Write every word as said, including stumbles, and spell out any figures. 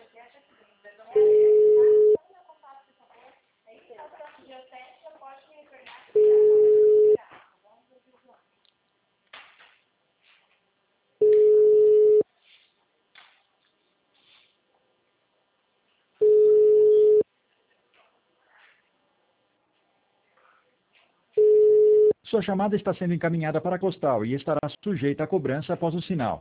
Sua chamada está sendo encaminhada para a Costal e estará sujeita a cobrança após o sinal.